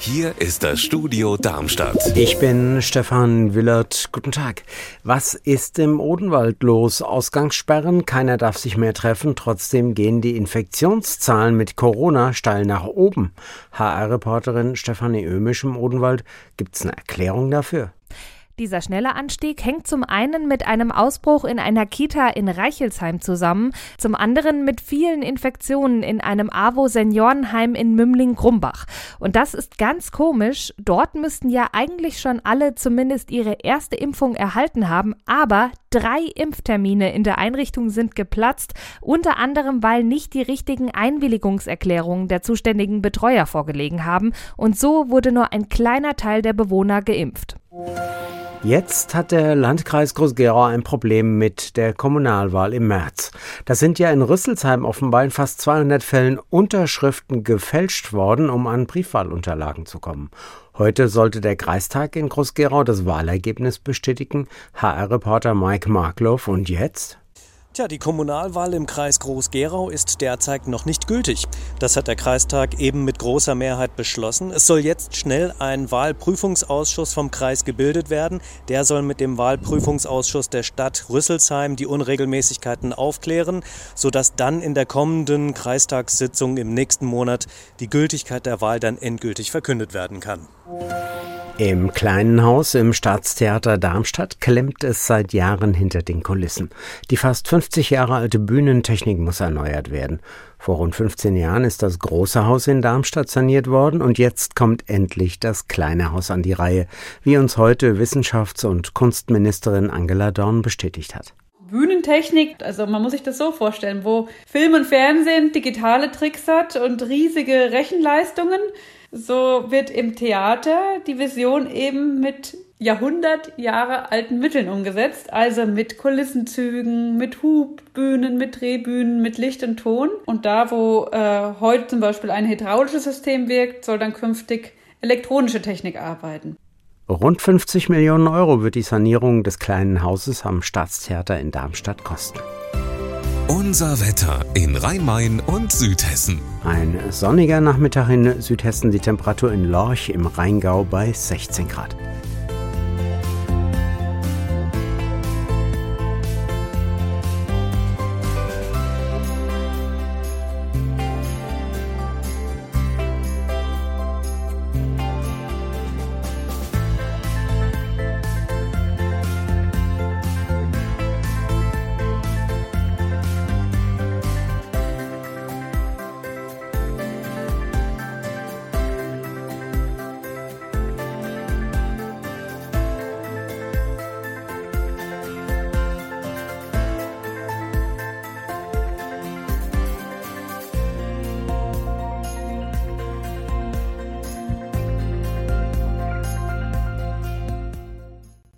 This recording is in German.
Hier ist das Studio Darmstadt. Ich bin Stefan Willert. Guten Tag. Was ist im Odenwald los? Ausgangssperren, keiner darf sich mehr treffen. Trotzdem gehen die Infektionszahlen mit Corona steil nach oben. HR-Reporterin Stefanie Ömisch im Odenwald. Gibt's eine Erklärung dafür? Dieser schnelle Anstieg hängt zum einen mit einem Ausbruch in einer Kita in Reichelsheim zusammen, zum anderen mit vielen Infektionen in einem AWO-Seniorenheim in Mümling-Grumbach. Und das ist ganz komisch. Dort müssten ja eigentlich schon alle zumindest ihre erste Impfung erhalten haben, aber 3 Impftermine in der Einrichtung sind geplatzt, unter anderem, weil nicht die richtigen Einwilligungserklärungen der zuständigen Betreuer vorgelegen haben. Und so wurde nur ein kleiner Teil der Bewohner geimpft. Jetzt hat der Landkreis Groß-Gerau ein Problem mit der Kommunalwahl im März. Da sind ja in Rüsselsheim offenbar in fast 200 Fällen Unterschriften gefälscht worden, um an Briefwahlunterlagen zu kommen. Heute sollte der Kreistag in Groß-Gerau das Wahlergebnis bestätigen. HR-Reporter Mike Markloff. Und jetzt? Die Kommunalwahl im Kreis Groß-Gerau ist derzeit noch nicht gültig. Das hat der Kreistag eben mit großer Mehrheit beschlossen. Es soll jetzt schnell ein Wahlprüfungsausschuss vom Kreis gebildet werden. Der soll mit dem Wahlprüfungsausschuss der Stadt Rüsselsheim die Unregelmäßigkeiten aufklären, sodass dann in der kommenden Kreistagssitzung im nächsten Monat die Gültigkeit der Wahl dann endgültig verkündet werden kann. Im kleinen Haus im Staatstheater Darmstadt klemmt es seit Jahren hinter den Kulissen. Die fast 50 Jahre alte Bühnentechnik muss erneuert werden. Vor rund 15 Jahren ist das große Haus in Darmstadt saniert worden und jetzt kommt endlich das kleine Haus an die Reihe, wie uns heute Wissenschafts- und Kunstministerin Angela Dorn bestätigt hat. Bühnentechnik, also man muss sich das so vorstellen, wo Film und Fernsehen digitale Tricks hat und riesige Rechenleistungen, so wird im Theater die Vision eben mit Jahrhundert Jahre alten Mitteln umgesetzt, also mit Kulissenzügen, mit Hubbühnen, mit Drehbühnen, mit Licht und Ton. Und da, wo heute zum Beispiel ein hydraulisches System wirkt, soll dann künftig elektronische Technik arbeiten. Rund 50 Millionen Euro wird die Sanierung des kleinen Hauses am Staatstheater in Darmstadt kosten. Unser Wetter in Rhein-Main und Südhessen. Ein sonniger Nachmittag in Südhessen, die Temperatur in Lorch im Rheingau bei 16 Grad.